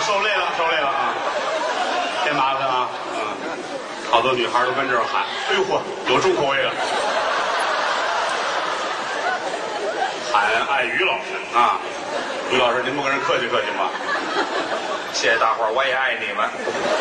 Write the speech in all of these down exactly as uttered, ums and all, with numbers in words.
受累了，受累了啊！别麻烦啊，嗯，好多女孩都跟这儿喊，哎呦嚯，有重口味的，喊爱于老师啊，于老师您不跟人客气客气吗？ 谢谢大伙儿，我也爱你们。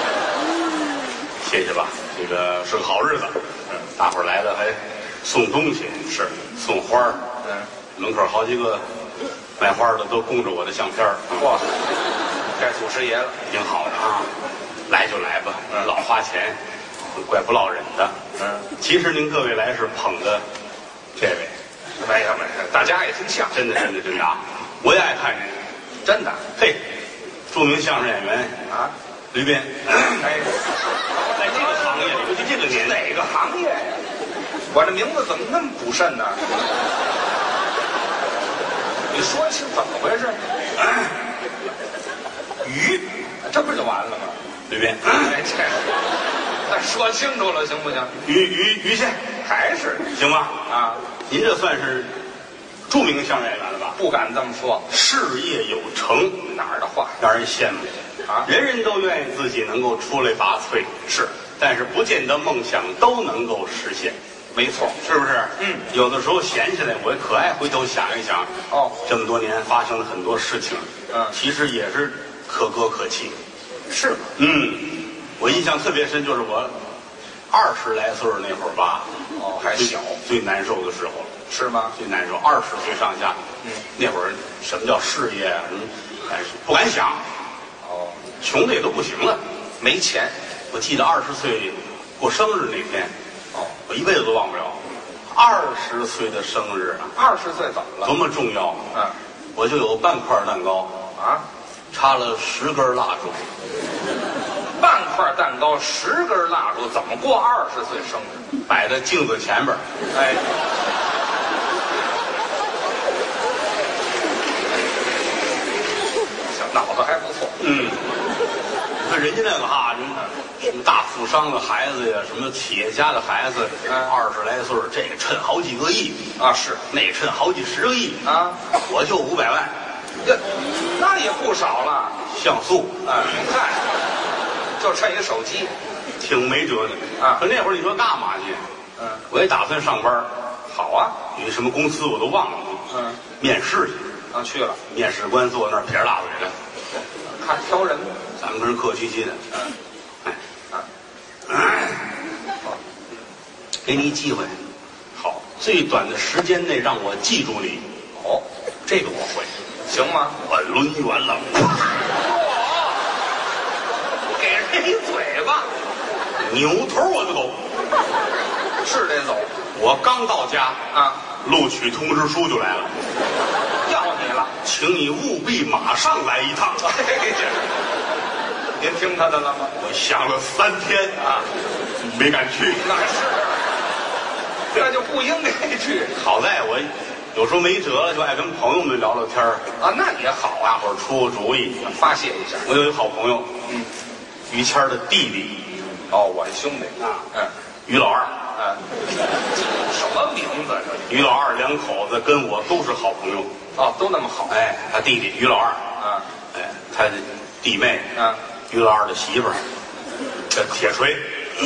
谢谢吧，这个是个好日子，嗯，大伙儿来了还送东西，是送花儿， 嗯， 门口好几个卖花的都供着我的相片儿， 哇，该祖师爷了， 挺好的啊，来就来吧，嗯，老花钱，怪不落忍的， 嗯， 其实您各位来是捧的这位， 没有没有，大家也挺像， 真的真的真的啊，我也爱看您， 真的， 嘿，著名相声演员啊， 吕斌， 哎， 在这个行业里，尤其这个年代， 哪个行业呀？我这名字怎么那么补肾呢？你说清怎么回事？鱼，这不就完了吗？ 吕斌， 哎，这，那说清楚了行不行？ 于于于谦， 还是行吗？ 啊， 您这算是著名相声演员了吧？ 不敢这么说， 事业有成， 哪儿的话让人羡慕啊？ 人人都愿意自己能够出类拔萃， 是， 但是不见得梦想都能够实现， 没错， 是不是？ 嗯， 有的时候闲下来，我可爱回头想一想， 哦， 这么多年发生了很多事情， 嗯其实也是可歌可泣。 是吗？ 嗯，我印象特别深，就是我二十来岁那会儿吧， 哦，还小， 最难受的时候了。 是吗？ 最难受，二十岁上下， 嗯， 那会儿什么叫事业啊？什么，哎，不敢想， 哦， 穷的也都不行了。 没钱， 我记得二十岁过生日那天， 哦， 我一辈子都忘不了。二十岁的生日啊， 二十岁怎么了？ 多么重要！ 嗯， 我就有半块蛋糕， 啊， 插了十根蜡烛， 半块蛋糕，十根蜡烛，怎么过二十岁生日？ 摆在镜子前边儿。 哎，小脑子还不错。 嗯，你看人家那个哈，人什么大富商的孩子呀，什么企业家的孩子， 嗯二十来岁儿，这个趁好几个亿啊，是那个趁好几十个亿啊， 我就五百万， 这那也不少了。 像素， 哎，嗨，就趁一手机。 挺没辙的啊可那会儿你说干嘛去？ 嗯， 我也打算上班， 好啊。 有什么公司我都忘了。 嗯， 面试去， 啊，去了， 面试官坐那儿撇着大嘴的， 看挑人。 咱们跟人客气气的。 嗯， 哎， 啊， 哎给你一机会， 好， 最短的时间内让我记住你， 哦， 这个我会。 行吗？ 我抡圆了， 给人一嘴巴， 扭头我就走。 是得走我刚到家， 啊， 录取通知书就来了， 要你了。 请你务必马上来一趟。 您听他的了吗？ 我想了三天啊， 没敢去。 那是，那就不应该去好在我有时候没辙了，就爱跟朋友们聊聊天儿， 啊。那也好啊， 大伙儿出个主意。 发泄一下。 我有一个好朋友， 嗯， 于谦儿的弟弟哦，我的兄弟啊， 嗯于老二。 嗯，什么名字这？ 于老二两口子跟我都是好朋友。 哦，都那么好。 哎，他弟弟于老二， 啊哎，他的弟妹啊， 于老二的媳妇儿叫铁锤，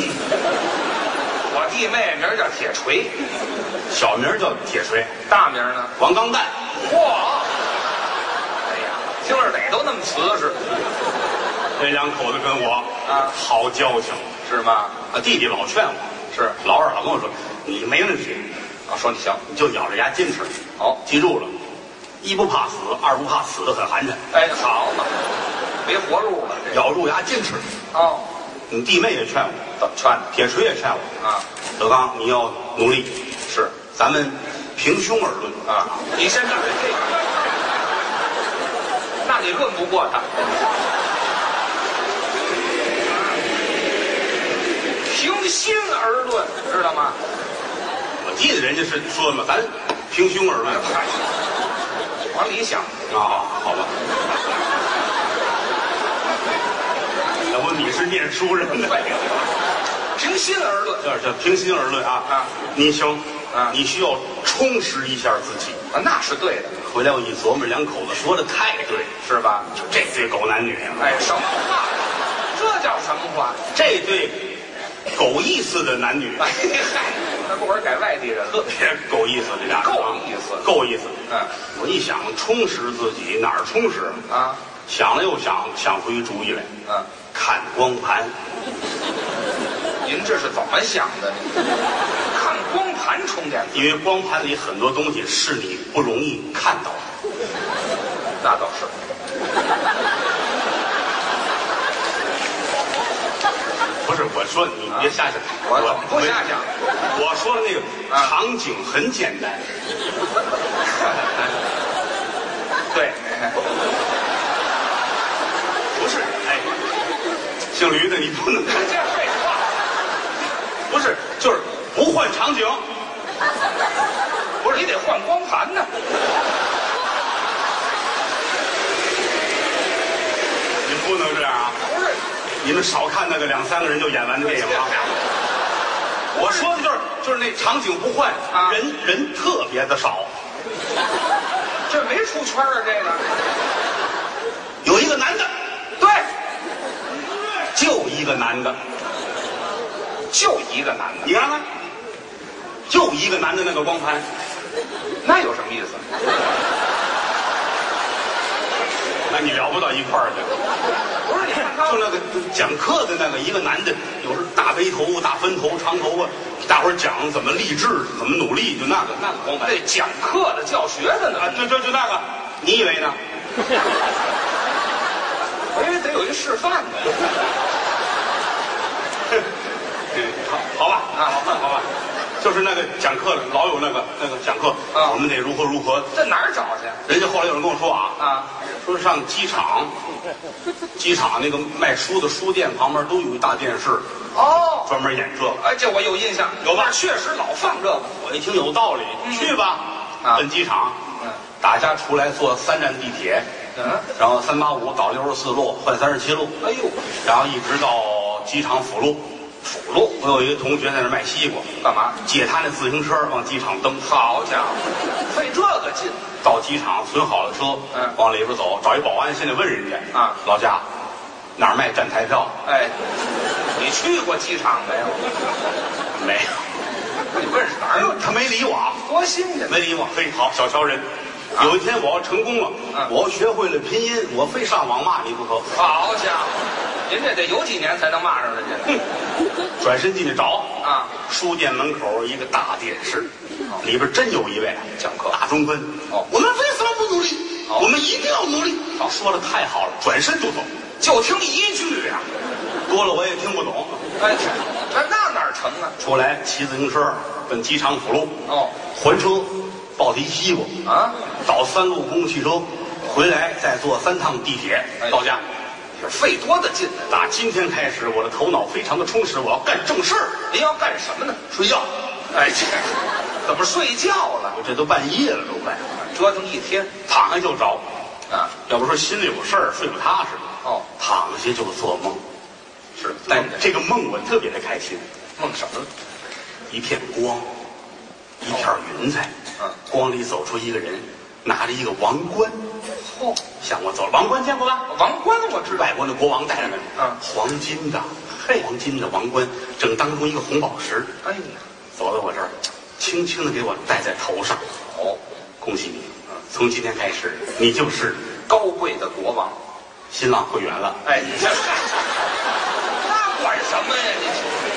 我弟妹名叫铁锤， 小名叫铁锤， 大名呢？ 王钢蛋。 嚯！哎呀，听着哪都那么瓷实， 这两口子跟我啊好交情。 是吗？ 啊，弟弟老劝我， 是老二老跟我说，你没问题， 啊，说你行。 你就咬着牙坚持。 好， 记住了，一不怕死，二不怕死的很寒碜， 哎，好嘛，别活路了这。 咬住牙坚持。 哦， 你弟妹也劝我， 怎么劝的？ 铁锤也劝我， 啊， 德刚你要努力， 是咱们平胸而论啊，你先干这个，那你论不过他。平心而论，知道吗？ 我记得人家是说嘛，咱平胸而论嗨，往里想啊，好吧。要不你是念书人呢？ 平心而论， 叫叫平心而论啊啊！ 你行， 啊， 你需要充实一下自己啊，那是对的。 回来我一琢磨，两口子说的太对， 是吧？ 就这对狗男女啊！ 哎，什么话？这叫什么话？ 这对狗意思的男女， 哎嗨，那不会改外地人特别够意思，这俩够意思， 够意思。 嗯， 我一想充实自己，哪儿充实啊？ 想了又想，想出一主意来。 嗯， 看光盘。 您这是怎么想的？看光盘充电， 因为光盘里很多东西是你不容易看到的。 那倒是。 不是我说你别瞎想， 我怎么不瞎想？ 我说的那个场景很简单。 对， 不是，哎，姓驴的你不能这废话。 不是，就是不换场景。 不是，你得换光盘呢。 你不能这样啊！ 不是， 你们少看那个两三个人就演完的电影啊！我说的就是就是那场景不换， 啊、 人人特别的少。 这没出圈啊，这个。 有一个男的， 对， 就一个男的， 就一个男的。 你看看，就一个男的那个光盘， 那有什么意思？ 那你聊不到一块儿去。 不是，你看他就那个讲课的那个一个男的，有时大背头、大分头、长头发，大伙儿讲怎么励志、怎么努力，就那个那个光盘。 对，讲课的、教学的呢。 啊，就就就那个，你以为呢？ 我以为得有一示范的。 嗯，好，好吧，啊，好吧，好吧，就是那个讲课的，老有那个那个讲课， 啊， 我们得如何如何。 在哪儿找去？ 人家后来有人跟我说啊， 啊， 说上机场，机场那个卖书的书店旁边都有一大电视， 哦， 专门演这个。 哎，这我有印象， 有吧？ 确实老放这个。 我一听有道理， 嗯、 去吧， 啊， 奔机场， 嗯， 大家出来坐三站地铁， 嗯， 然后三八五倒六十四路换三十七路， 哎呦， 然后一直到机场辅路。辅路，我有一个同学在那卖西瓜， 干嘛？ 借他那自行车往机场蹬。 好家伙，费这个劲！ 到机场存好了车， 嗯， 往里边走，找一保安，先得问人家啊， 老家哪儿卖站台票？ 哎，你去过机场没有？ 没有。 你问是哪儿有？ 他没理我啊， 多新鲜！ 没理我，嘿，好，小瞧人。啊、有一天我要成功了， 嗯， 我要学会了拼音，我非上网骂你不可。 好家伙，您这得有几年才能骂上人家？ 哼，转身进去找啊， 书店门口一个大电视，哦、里边真有一位讲课， 大中分。 哦， 我们为什么不努力？ 哦、 我们一定要努力。好，说的太好了，转身就走， 就听一句呀、啊， 多了我也听不懂。 哎，那那哪成啊？ 出来骑自行车奔机场辅路， 哦， 还车抱提西瓜啊， 倒三路公共汽车，回来再坐三趟地铁、哎、到家。 这费多大劲呢！ 打今天开始，我的头脑非常的充实，我要干正事儿。 您要干什么呢？ 睡觉。 哎，这怎么睡觉了？ 我这都半夜了，都快折腾一天， 躺下就着啊！ 要不说心里有事儿，睡不踏实。 哦， 躺下就做梦， 是， 但这个梦我特别的开心。 梦什么？ 一片光，一片云彩。 嗯， 光里走出一个人，拿着一个王冠。 嚯、哦， 向我走了。王冠见过吧？ 王冠我知道， 外国的国王戴着的， 嗯， 黄金的，嘿，黄金的王冠，正当中一个红宝石。 哎呀， 走到我这儿，轻轻的给我戴在头上。 哦， 恭喜你，从今天开始，你就是高贵的国王， 新浪会员了。 哎，你这那管什么呀？你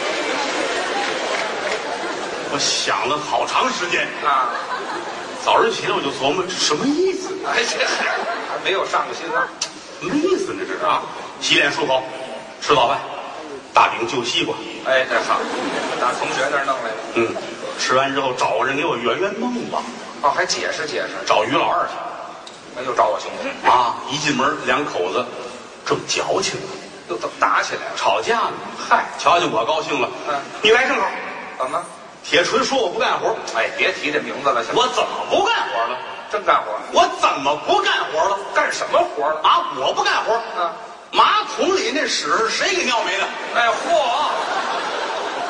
我想了好长时间啊。 早上起来我就琢磨，这什么意思？ 哎，这还没有上过新浪， 什么意思呢？这是啊！洗脸漱口，吃早饭，大饼就西瓜。 哎，这好，打同学那儿弄来的。 嗯，吃完之后找个人给我圆圆梦吧。 哦，还解释解释。 找于老二去。 那又找我兄弟啊！一进门，两口子正矫情呢， 又怎么打起来了？ 吵架呢。嗨，瞧见我高兴了。 嗯， 你来正好。 怎么？ 铁锤说我不干活。 哎，别提这名字了，行吗？ 我怎么不干活了？ 真干活？ 我怎么不干活了？ 干什么活了？ 啊，我不干活。 嗯， 马桶里那屎是谁给尿没的？ 哎，嚯！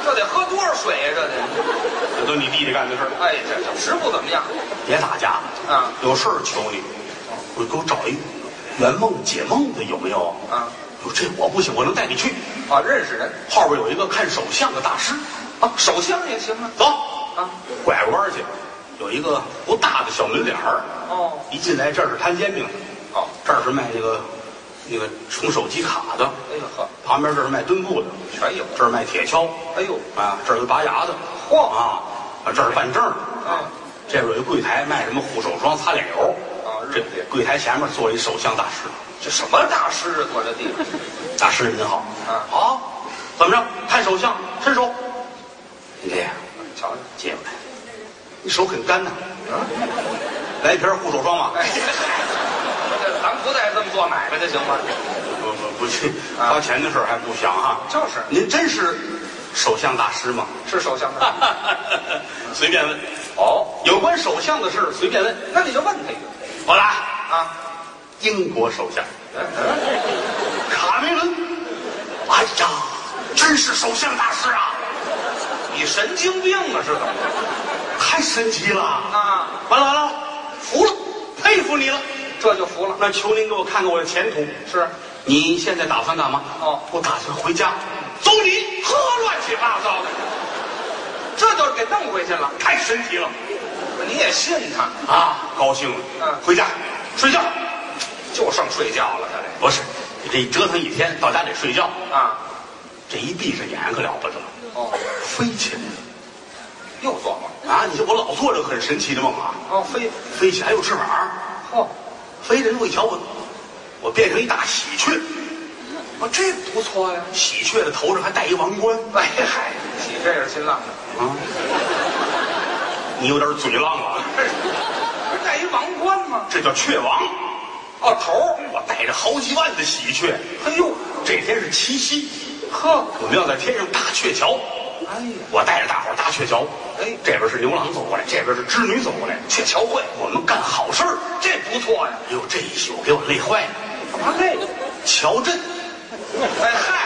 这得喝多少水呀？这得， 这都你弟弟干的事儿。 哎，这这实不怎么样。 别打架了啊！ 有事儿求你，我给我找一圆梦解梦的有没有？ 啊， 哟，这我不行，我能带你去。 啊，认识人。 后边有一个看手相的大师， 啊，手相也行啊。 走啊， 拐个弯去，有一个不大的小门脸儿。 哦， 一进来这儿是摊煎饼的， 哦， 这儿是卖那个那个充手机卡的， 哎呦呵， 旁边这是卖墩布的， 全有。 这儿卖铁锹， 哎呦， 啊，这儿有拔牙的， 嚯啊，啊这儿是办证的， 啊， 这边有一柜台卖什么护手霜、擦脸油， 啊， 这日子柜台前面坐一手相大师， 这什么大师啊？坐这地方。 大师您好， 啊好，怎么着？看手相，伸手，你这样瞧瞧， 接过来，你手很干呐， 嗯， 来一瓶护手霜吧。 哎，这咱不再这么做买卖的行吗？ 不不不去花钱的事儿还不想哈。 就是您真是手相大师吗？ 是手相的。 随便问， 哦， 有关手相的事随便问。 那你就问他一个好了， 啊。 英国首相嗯卡梅伦，哎呀，真是手相大师啊！ 你神经病啊？是怎么太神奇了啊？ 完了完了，服了，佩服你了。 这就服了。 那求您给我看看我的前途。 是， 你现在打算干嘛？ 哦我打算回家，走你！ 呵，乱七八糟的，这就给弄回去了。 太神奇了你也信他？ 啊！高兴了， 嗯回家睡觉。 就剩睡觉了，他不是，你这一折腾一天，到家得睡觉。 这啊。 这一闭上眼可了不得了， 哦， 飞起来又做梦。 了啊！你说我老做这个很神奇的梦啊， 哦，飞。 飞起来还有翅膀， 嚯， 飞人我一瞧我，我变成一大喜鹊， 哦，这不错呀。 喜鹊的头上还戴一王冠。 哎嗨，喜这是新浪的。 啊，你有点嘴浪了， 不是戴一王冠吗？ 这叫雀王。 哦，头儿。 我带着好几万的喜鹊， 哎呦， 这天是七夕， 呵， 我们要在天上搭鹊桥。 哎呀， 我带着大伙儿搭鹊桥， 哎这边是牛郎走过来，这边是织女走过来，鹊桥会，我们干好事儿。 这不错呀。 哎呦，这一宿给我累坏了。 干嘛累？ 乔振， 哎嗨，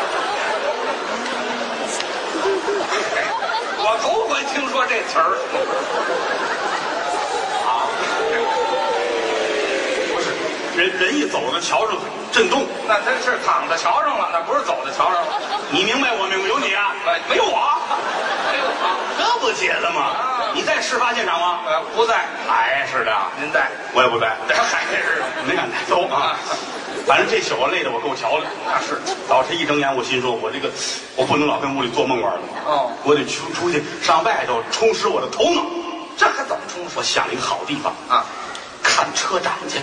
我头回听说这词儿。 啊，不是，人人一走到桥上震动， 那他是躺在桥上了，那不是走在桥上了。 你明白我明白？有你啊？ 哎，没有我，没有我。 这不解了吗？ 啊你在事发现场吗？ 呃，不在。 哎，是的， 您在？ 我也不在， 还是没敢带走啊。反正这宿我累得我够瞧的。 那是。 早晨一睁眼，我心说，我这个我不能老跟屋里做梦玩了。 哦， 我得出出去上外头充实我的头脑。 这还怎么充实我想了一个好地方， 啊？ 看车展去。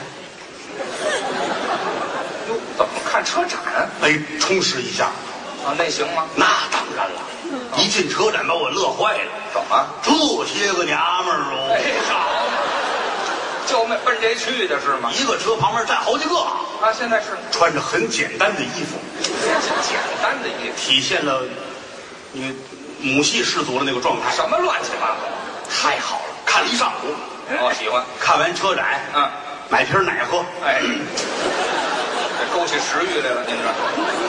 哟，怎么看车展？ 哎，充实一下。 啊，那行吗？ 那当然了，一进车展把我乐坏了。 怎么？ 这些个娘们儿哦， 哎，好，就奔奔这去的是吗？ 一个车旁边站好几个， 啊，现在是穿着很简单的衣服， 简单的衣服。 体现了你母系氏族的那个状态。 什么乱七八糟？ 太好了，看了一上午。 我喜欢。 看完车展， 嗯， 买瓶奶喝。 哎，这勾起食欲来了，您这。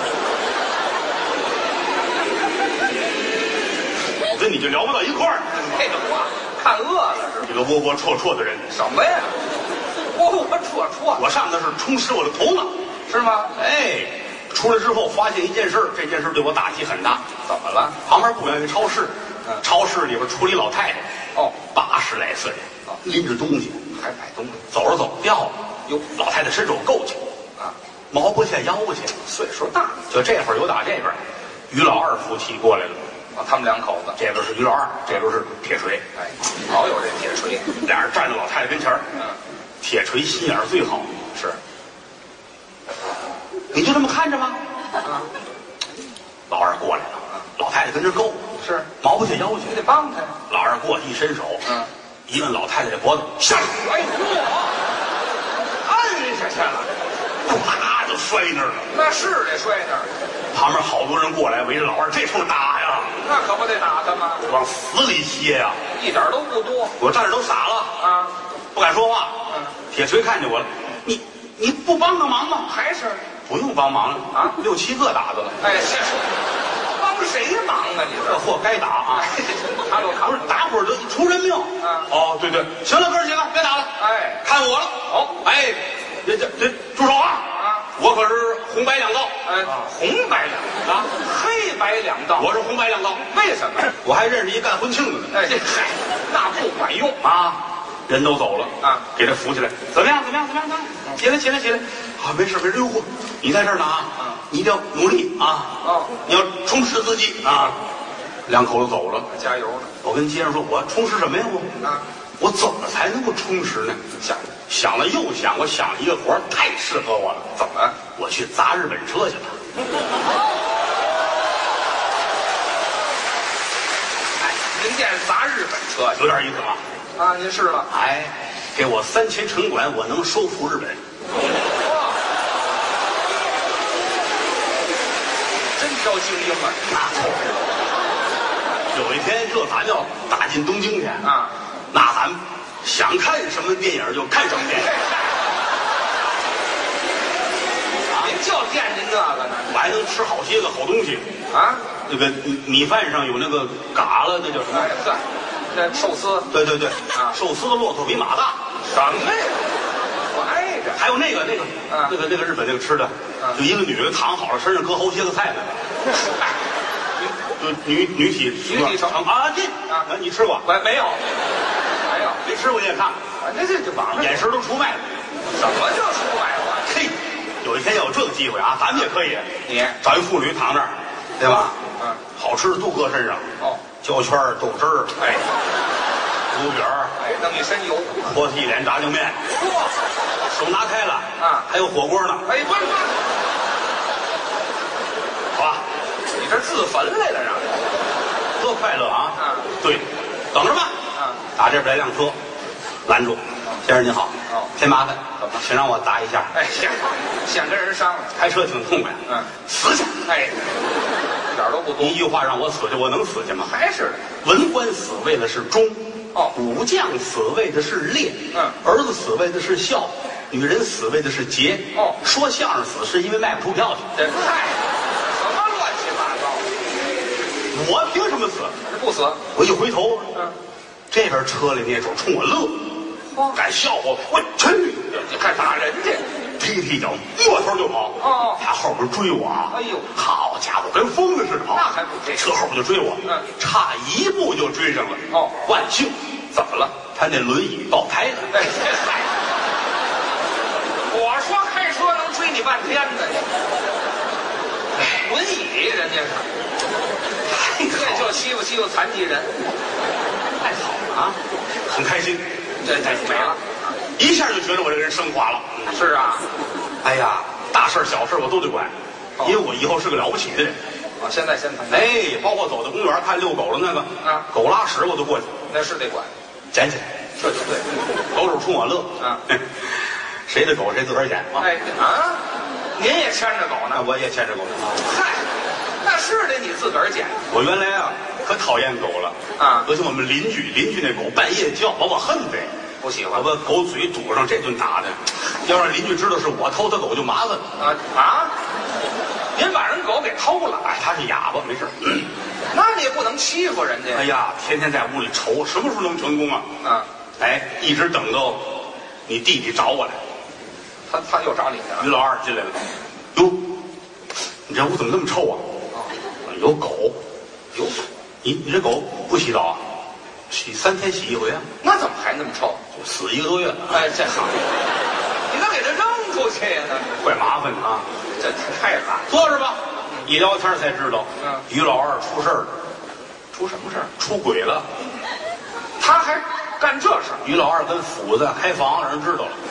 我跟你就聊不到一块儿。 这个话看饿了是吧？ 这个窝窝戳戳的人， 什么呀？窝窝戳戳我上的是充实我的头脑。 是吗？ 哎，出来之后发现一件事儿，这件事对我打击很大。 怎么了？ 旁边不远有一超市， 嗯超市里边出了一老太太， 哦， 八十来岁，拎着东西， 还买东西走着走掉了。 哟老太太伸手够去， 啊？ 毛不下腰去。 岁数大了就这会儿有打这边，于老二夫妻过来了， 啊，他们两口子。 这边是于老二，这边是铁锤， 哎，老有这铁锤。 俩人站在老太太跟前儿。 嗯， 铁锤心眼儿最好， 是。 你就这么看着吗？ 啊， 老二过来了，老太太跟这够， 是。 毛不下腰去你。得帮他。 老二过去一伸手， 嗯， 一摁老太太的脖子，下去， 哎，按下去了。 啪就摔那儿了。 那是得摔那儿。 旁边好多人过来围着老二，这通打呀， 那可不得打他吗？ 往死里歇呀！ 一点都不多我站着都傻了， 啊。 不敢说话。 嗯， 铁锤看见我了，你你不帮个忙吗？ 还是不用帮忙了啊六七个打子了。 哎，是帮谁忙啊？ 啊，你这货该打啊！ 他都看不是打会儿就出人命。 啊哦，对对，行了，哥儿几个别打了， 哎， 看我了。 哦， 哎，这这这住手啊！ 啊， 我可是红白两道。 哎，红白两啊， 黑白两道。 我是红白两道。 为什么？ 我还认识一干婚庆的呢。 哎，这嗨，那不管用啊，人都走了啊， 给他扶起来，怎么样？怎么样？怎么样？怎么样？起来，起来，起来！啊，没事没事。呦嚯，你在这儿呢啊！ 嗯你一定要努力啊！ 哦， 你要充实自己啊！两口子走了， 加油呢！ 我跟街上说，我充实什么呀？我啊， 我怎么才能够充实呢？ 想想了又想，我想了一个活儿太适合我了。 怎么？ 我去砸日本车去了。 哎，您见砸日本车有点意思吧？ 啊？您试了？ 哎，给我三千城管，我能收复日本。 哇，真挑精英啊！ 那有一天这咱要打进东京去啊， 那咱想看什么电影就看什么电影。 您就惦记那个呢？ 我还能吃好些个好东西。 啊？ 那个米米饭上有那个嘎了，那叫什么？ 哎呵，这寿司对对对， 啊寿司的骆驼比马大。 什么呀？挨着还有那个那个、 啊那个那个日本那个吃的， 啊就一个女的躺好了，身上搁好些个菜呢。就女女体女体成啊，这啊你吃过？ 没没有？没有？ 没吃过你也看， 啊，这这这网上眼神都出卖了。 怎么就出卖我？ 嘿，有一天要有这个机会啊，咱们也可以你找一妇女躺那儿，对吧？ 嗯， 好吃的都搁身上， 哦， 焦圈儿、豆汁儿、 哎油饼儿、 哎，弄一身油， 泼一脸炸酱面， 哇， 手拿开了啊还有火锅呢， 哎，不是不是， 好吧？ 你这自焚来了让？ 多快乐啊！ 啊对，等着吧。 啊， 打这边来辆车，拦住，先生您好， 哦添麻烦， 怎么请让我砸一下。 哎呀，想跟人商量， 开车挺痛快， 嗯， 死去！ 哎，一点都不多一，句话让我死去，我能死去吗？ 还是的， 文官死为的是忠， 哦武将死为的是烈， 嗯儿子死为的是孝，女人死为的是节。 哦说相声死是因为卖不出票去， 这嗨，什么乱七八糟？ 我凭什么死？ 这不死， 我一回头， 嗯， 这边车里那手冲我乐， 哦敢笑话我，去！ 你还打人家？ 踢踢脚，抹头就跑。 哦他后边追我啊！ 哎呦好家伙，跟疯子似的跑。 那还不这车后边就追我， 嗯差一步就追上了。 哦万幸， 怎么了？ 他那轮椅爆胎了。 哎，嗨，我说开车能追你半天呢，你轮椅人家是，这就欺负欺负残疾人， 太好了啊，很开心， 这这没了。 一下就觉得我这个人升华了。 是啊， 哎呀，大事小事我都得管， 哦因为我以后是个了不起的人。 我现在先谈， 哎，包括走到公园看遛狗的那个， 啊狗拉屎我都过去那是得管， 捡起来， 这就对。 狗手冲我乐。 啊， 谁的狗谁自个儿捡啊？ 哎啊，您也牵着狗呢？ 那我也牵着狗呢。 嗨，那是得你自个儿捡我原来啊可讨厌狗了啊尤其我们邻居，邻居那狗半夜叫，把我恨得， 不喜欢我把狗嘴堵上，这顿打的。要让邻居知道是我偷他狗就麻烦了。 啊啊！您把人狗给偷了， 哎，他是哑巴，没事。嗯那你也不能欺负人家哎呀，天天在屋里愁，什么时候能成功啊？ 啊！ 哎，一直等到你弟弟找我来， 他他又找你去了于老二进来了。哟，你这屋怎么那么臭啊？有狗， 有， 你你这狗不洗澡啊？洗三天洗一回啊？ 那怎么还那么臭？ 死一个多月了， 哎，这好，你能给他扔出去呀？那怪麻烦的啊！ 这太懒。 坐着吧。一聊天才知道， 嗯于老二出事儿了， 出什么事儿？ 出轨了。 他还干这事儿？ 于老二跟斧子开房，让人知道了。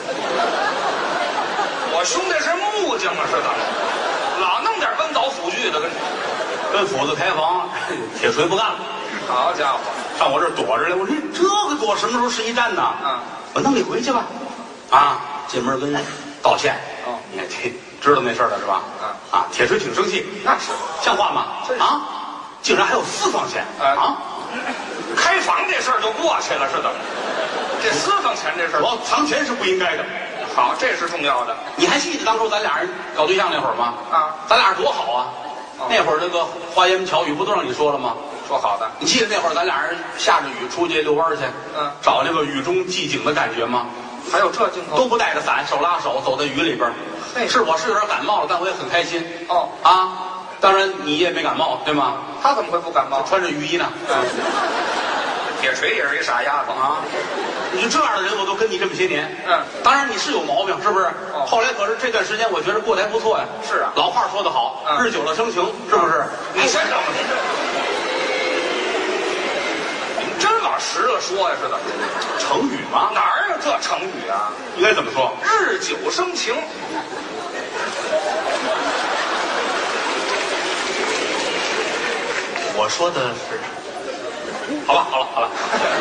我兄弟是木匠啊，是的，老弄点奔倒斧锯的，跟跟斧子开房，铁锤不干了， 好家伙， 上我这儿躲着来。我说这个躲什么时候是一战呢？ 嗯， 我弄你回去吧。啊，进门跟人道歉。 哦你看这知道那事儿了是吧？ 嗯啊，铁锤挺生气， 那是像话吗？ 真是啊，竟然还有私房钱哎啊！ 开房这事儿就过去了，是的。这私房钱这事儿， 我藏钱是不应该的。 好，这是重要的。 你还记得当初咱俩人搞对象那会儿吗？ 啊， 咱俩多好啊！ 哦、那会儿那个花言巧语不都让你说了吗？ 说好的。 你记得那会儿咱俩人下着雨出去遛弯去， 嗯， 找那个雨中寂景的感觉吗？ 还有这镜头？ 都不带着伞，手拉手走在雨里边。 嘿， 是我是有点感冒了，但我也很开心。 哦啊，当然你也没感冒，对吗？ 他怎么会不感冒？ 穿着雨衣呢。 嗯，铁锤也是一傻丫头啊！你这样的人我都跟你这么些年。 嗯， 当然你是有毛病，是不是？ 哦。 后来可是这段时间我觉得过得还不错呀。 是啊。 老话说得好， 嗯、 日久了生情，是不是？ 你先等您这。你们真往实了说呀？是怎么着？ 成语吗？ 哪儿有这成语啊？ 应该怎么说？ 日久生情。 我说的是，好了好了好了，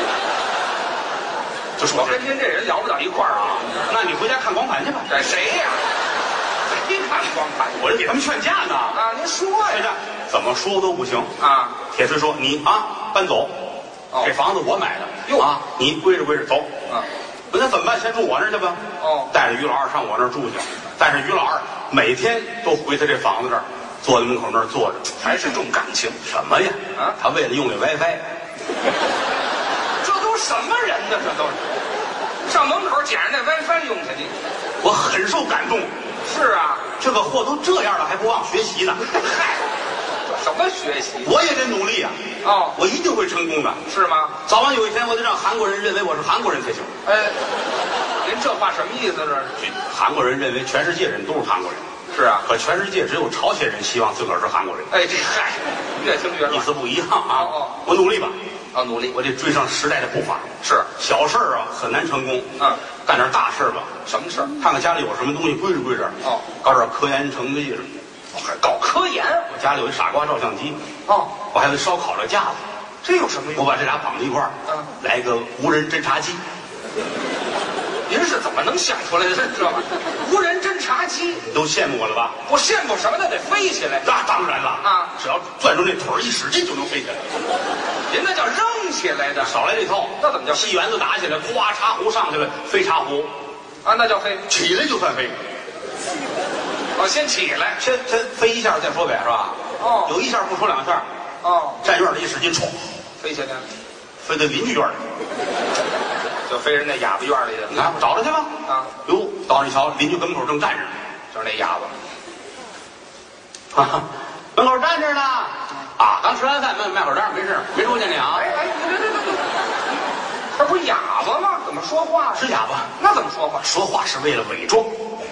就说我跟您这人聊不到一块儿啊。 那你回家看光盘去吧。 这谁呀？谁看光盘？ 我这给他们劝架呢。 啊，您说呀？ 怎么说都不行啊。 铁锤说：“你啊，搬走， 哦、 这房子我买的。 哟啊，你归着归着走。 啊， 那怎么办？先住我那儿去吧。 哦， 带着于老二上我那儿住去。但是于老二每天都回他这房子这儿。”坐在门口那儿坐着， 还是重感情？ 什么呀？ 啊， 他为了用这 WiFi， 这都什么人呢？这都是上门口捡着那 WiFi 用去，你我很受感动。 是啊， 这个货都这样了，还不忘学习呢。 嗨，什么学习？ 我也得努力啊！ 哦， 我一定会成功的， 是吗？ 早晚有一天，我得让韩国人认为我是韩国人才行。 哎，您这话什么意思？这是韩国人认为全世界人都是韩国人。 是啊， 可全世界只有朝鲜人希望自个儿是韩国人。 哎，这嗨，越听越意思不一样啊！ 哦哦， 我努力吧， 啊，努力， 我得追上时代的步伐。 是小事儿啊，很难成功。 嗯， 干点大事吧。 什么事儿？ 看看家里有什么东西归置归置。 哦， 搞点科研成绩什么。 我还搞科研？ 我家里有一傻瓜照相机。 哦， 我还有一烧烤的架子。 这有什么用？ 我把这俩绑在一块儿。 嗯， 来个无人侦察机。 您是怎么能想出来的这玩意儿？无人侦察机， 你都羡慕我了吧？ 我羡慕什么？那得飞起来。 那当然了啊！ 只要攥住那腿儿一使劲就能飞起来。 人那叫扔起来的， 少来这套。 那怎么叫戏园子打起来？呱，茶壶上去了，飞茶壶。 啊，那叫飞。 起来就算飞。 哦，先起来， 先先飞一下再说呗，是吧？ 哦， 有一下不说两下。 哦， 站院里一使劲，唰， 飞起来， 飞到邻居院里。 就飞人那哑巴院里的。 你看，我找着去吧。 啊， 哟，到那一瞧，邻居门口正站着， 就是那哑巴，啊，门口站着呢。啊，刚吃完饭，卖卖会儿单，没事，没瞅见你啊。 哎哎，别别别别，他不是哑巴吗？怎么说话呀？ 是哑巴， 那怎么说话？ 说话是为了伪装。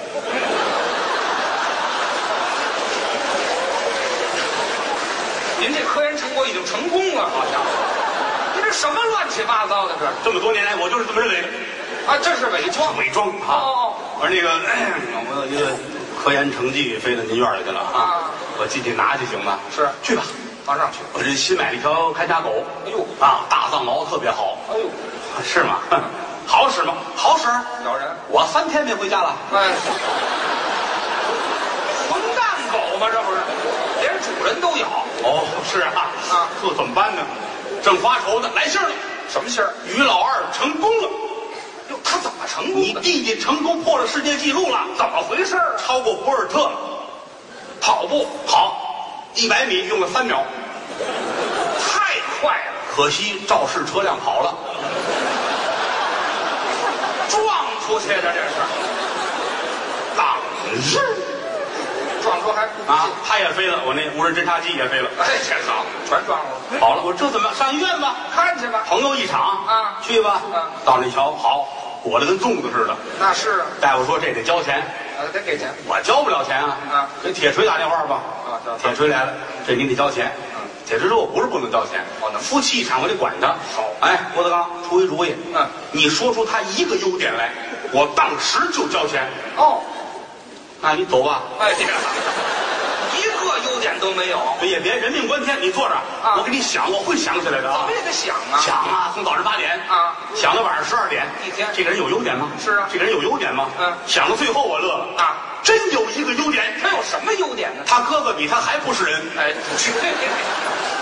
您这科研成果已经成功了，好像。你这什么乱七八糟的这？ 这么多年来，我就是这么认为的。 啊，这是伪装， 伪装啊！ 哦， 我说那个，哎，我有一个科研成绩飞到您院里去了啊，我进去拿去行吗？ 是， 去吧， 马上去。 我这新买了一条看家狗， 哎呦， 啊，大藏獒特别好， 哎呦， 是吗？好使吗？好使， 咬人。 我三天没回家了。 哎，混蛋狗吗？这不是，连主人都咬。 哦，是啊， 啊， 这怎么办呢？正发愁呢，来信了。 什么信儿？ 于老二成功了。 哟，他怎么成功的？ 你弟弟成功破了世界纪录了， 怎么回事啊？ 超过博尔特了。跑步好，一百米用了三秒， 太快了。 可惜肇事车辆跑了， 撞出去的这是。 当是撞出还啊，他也飞了，我那无人侦察机也飞了。 哎，这好，全撞了。 好了，我这怎么上医院吧？ 看去吧。 朋友一场啊， 去吧。 嗯， 到那瞧，好，裹得跟粽子似的。 那是啊。 大夫说这得交钱。 啊，得给钱。 我交不了钱啊。 啊， 给铁锤打电话吧。 啊， 铁锤来了，这你得交钱。 嗯， 铁锤说我不是不能交钱， 哦，能夫妻一场我得管他。 好， 哎，郭德纲出一主意。 嗯， 你说出他一个优点来，我当时就交钱。 哦， 那你走吧。 哎，这个一个优点都没有。 也别人命关天，你坐着， 啊， 我给你想，我会想起来的啊。 怎么也得想啊。 想啊，从早上八点啊， 想到晚上十二点， 一天。 这个人有优点吗？ 是啊。 这个人有优点吗？ 嗯。 想到最后我乐了啊， 真有一个优点。 他有什么优点呢？ 他哥哥比他还不是人。 哎，去。